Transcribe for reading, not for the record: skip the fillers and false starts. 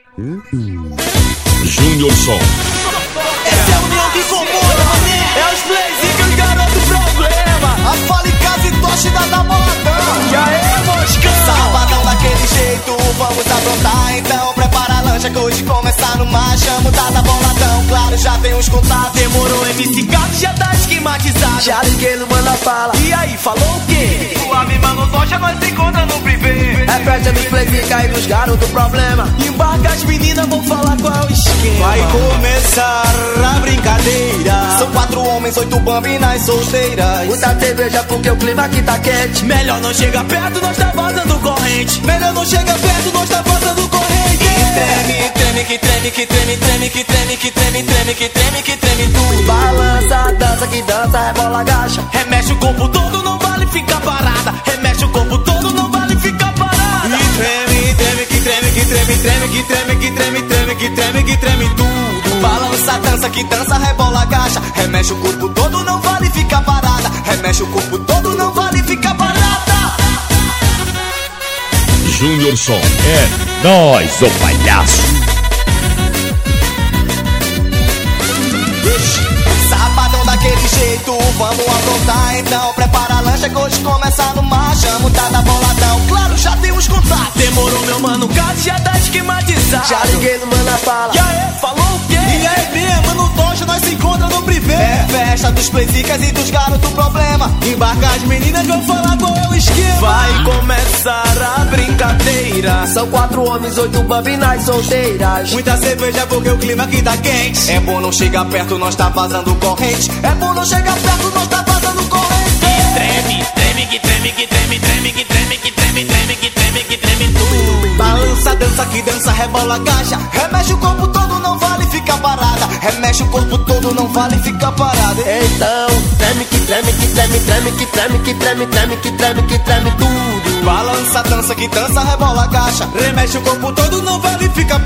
Júnior Som. Essa é a união que incomoda, mané. É os Blaze garoto problema. A Falicasa e Toshida da boladão. E aí, moscão? Sabadão daquele jeito, vamos aprontar. Então prepara a lancha que hoje começa no mar. Chamo da boladão, claro, já tem uns contatos. Demorou, MC Gato já tá esquematizado. Já liguei no Manda Fala. E aí, falou o quê? Suave, mano, Tocha, nós se encontra no privê. É festa dos Blaze e dos garoto problema. Embarca as meninas, vou falar qual é o esquema. Vai começar a brincadeira. São 4 homens, 8 bambinas solteiras. Muita cerveja porque o clima aqui tá quente. Melhor não chega perto, nós tá vazando corrente. Melhor não chega perto, nós tá vazando corrente. Treme, treme, que treme, que treme, treme, que treme, que treme, treme, que treme, que treme tudo. Balança, dança, que dança, rebola, agacha. Remexe o corpo todo, não vale ficar parada. Remexe o corpo todo, não vale ficar parada. E treme, treme, que treme, que treme, treme, que treme, que treme, treme, que treme, que treme tudo. Balança, dança, que dança, rebola, agacha. Remexe o corpo todo, não vale ficar parada. Remexe o corpo todo, não vale ficar parada. Júnior Som. É nóis, ô palhaço. Sabadão daquele jeito, vamos aprontar. Então prepara a lancha que hoje começa no mar. Chamo da boladão, claro, já temos contato. Demorou, meu mano, o caso já tá esquematizado. Já liguei no Manda Fala. E aí, falou o quê? E aí, mesmo, no Tocha nós se encontra no privê. É festa dos Playzicas e dos garotos problema. Embarca as meninas, vão falar qual é o esquema. Vai começar a brincadeira. São 4 homens, 8 bambinas solteiras. Muita cerveja porque o clima aqui tá quente. É bom não chegar perto, nós tá vazando corrente. É bom não chegar perto, nós tá vazando corrente. Treme, treme, que treme, que treme, treme, que treme, que treme, treme, que treme, que treme tudo. Balança, dança, que dança, rebola, agacha. Remexe o corpo todo, não vale ficar parada. Remexe o corpo todo, não vale ficar parada. Então, treme, que treme, que treme, treme, que treme, que treme, treme, que treme, que treme tudo. Balança, dança, que dança, rebola, agacha. Remexe o corpo todo, não vale ficar